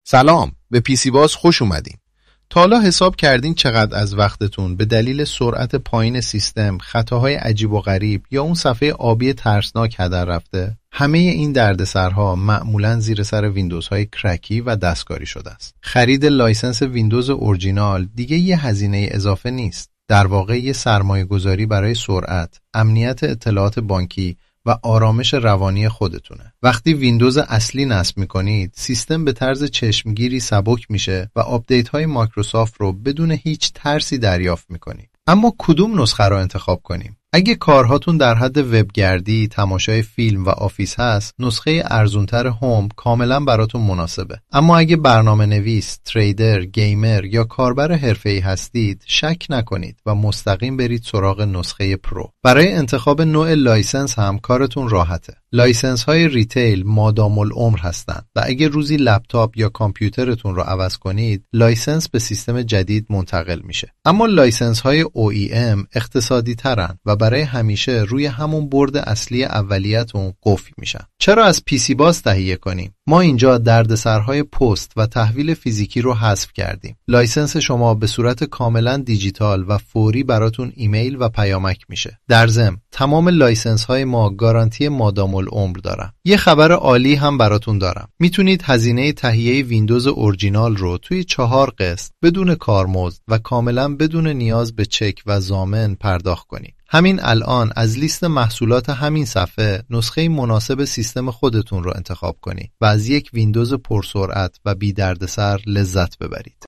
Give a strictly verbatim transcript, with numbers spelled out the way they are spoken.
سلام، به پیسی باز خوش اومدین. تا حالا حساب کردین چقدر از وقتتون به دلیل سرعت پایین سیستم، خطاهای عجیب و غریب یا اون صفحه آبی ترسناک هدر رفته؟ همه این دردسرها معمولاً زیر سر ویندوزهای کرکی و دستکاری شده است. خرید لایسنس ویندوز اورجینال دیگه یه هزینه اضافه نیست. در واقع یه سرمایه گذاری برای سرعت، امنیت اطلاعات بانکی و آرامش روانی خودتونه. وقتی ویندوز اصلی نصب میکنید، سیستم به طرز چشمگیری سبک میشه و آپدیت های مایکروسافت رو بدون هیچ ترسی دریافت میکنید. اما کدوم نسخه رو انتخاب کنیم؟ اگه کارهاتون در حد وبگردی، تماشای فیلم و آفیس هست، نسخه ارزونتر هوم کاملا براتون مناسبه. اما اگه برنامه نویس، تریدر، گیمر یا کاربر حرفه‌ای هستید، شک نکنید و مستقیم برید سراغ نسخه پرو. برای انتخاب نوع لایسنس هم کارتون راحته. لایسنس های ریتیل مادام العمر هستند و اگه روزی لپتاپ یا کامپیوترتون رو عوض کنید، لایسنس به سیستم جدید منتقل میشه. اما لایسنس های او ای ام اقتصادی ترن و برای همیشه روی همون برد اصلی اولیتون قفل میشن. چرا از پیسی باز تهیه کنیم؟ ما اینجا دردسرهای پست و تحویل فیزیکی رو حذف کردیم. لایسنس شما به صورت کاملا دیجیتال و فوری براتون ایمیل و پیامک میشه. در ضمن تمام لایسنس های ما گارانتی مادام العمر دارن. یه خبر عالی هم براتون دارم. میتونید هزینه تهیه ویندوز اورجینال رو توی چهار قسط بدون کارمزد و کاملا بدون نیاز به چک و ضامن پرداخت کنید. همین الان از لیست محصولات همین صفحه نسخه مناسب سیستم خودتون رو انتخاب کنید و از یک ویندوز پرسرعت و بی دردسر لذت ببرید.